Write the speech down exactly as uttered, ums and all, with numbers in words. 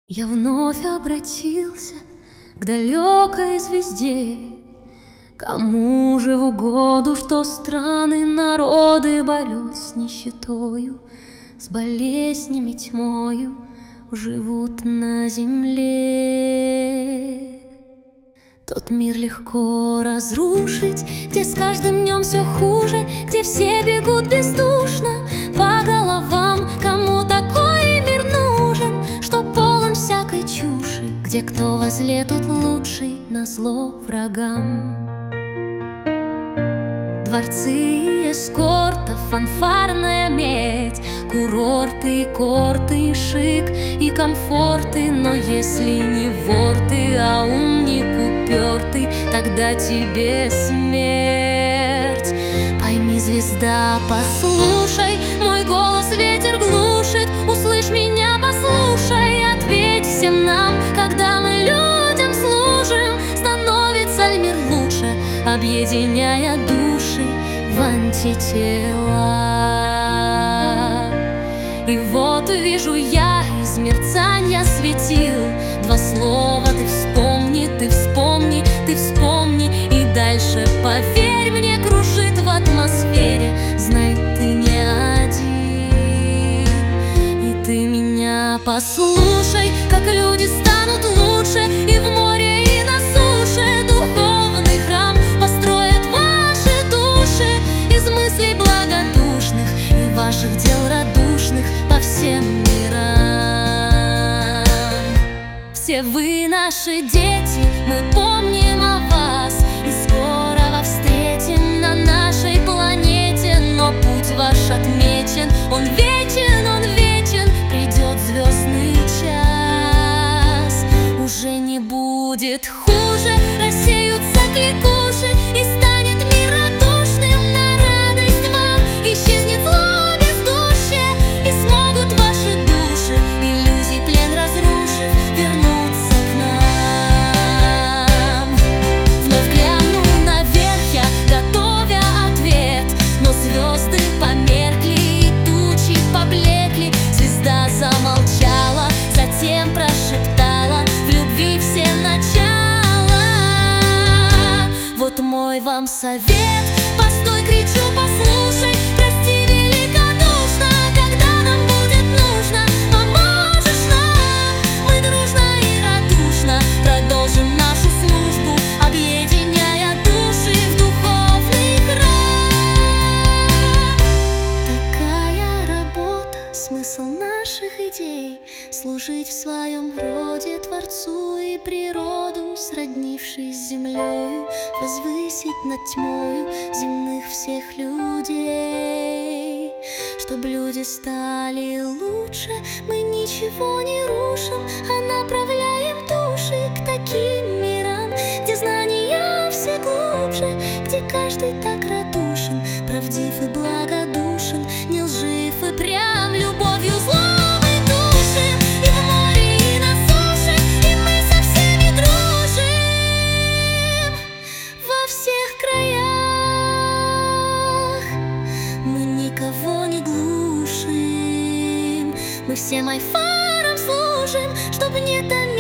Я вновь обратился к далекой звезде. Кому же в угоду, что страны, народы борют с нищетою, с болезнями, тьмою живут на земле? Тот мир легко разрушить, где с каждым днем все хуже, где все бегут бездушно по головам. Кому такой мир нужен, что полон всякой чуши, где кто возле, тот лучший назло врагам? Дворцы, эскортов, фанфарная медь, курорты, корты, шик и комфорты. Но если не вор ты, а умник упертый, тогда тебе смерть. Пойми, звезда, послушай, мой голос ветер глушит. Услышь меня, послушай, ответь всем нам, когда мы людям служим, становится ли мир лучше, объединяя души в антитела. И вот вижу я из мерцанья светил два слова: ты вспомни, ты вспомни, ты вспомни. И дальше, поверь мне, кружит в атмосфере. Знай, ты не один. И ты меня послушай, как люди станут лучше, и в море, и на суше духовный храм построят ваши души из мыслей благодушных и ваших дел радушных по всем мирам. Все вы наши дети, мы помним о вас, и скоро встретим на нашей планете. Но путь ваш отмечен, он вечен, он вечен. Придет звездный час, уже не будет хуже, рассеются кликуши, и станет мир радушным на радость вам. Исчезнет зло бездушие, и смогут ваши души, иллюзий плен разрушив, вернуться к нам. Вновь гляну наверх я, готовя ответ, но звезды померкли и тучи поблекли. Звезда замолчала, затем прошептала: в любви все начала. Вот мой вам совет, постой, кричу, послушай, прости великодушно, когда нам будет нужно, поможешь нам. Мы дружно и радушно продолжим нашу службу, объединяя души в духовный храм. Такая работа, смысл наших идей — служить в своем роде Творцу и природу, сроднившись с землею, возвысить над тьмою земных всех людей. Чтоб люди стали лучше, мы ничего не рушим, а направляем души к таким мирам, где знания все глубже, где каждый так радушен, правдив и благодушен, не лжив и прям, любовью злом и душим. И в море, и на суше, и мы со всеми дружим во всех краях. Мы никого не глушим, мы всем айфарам служим, чтоб не томить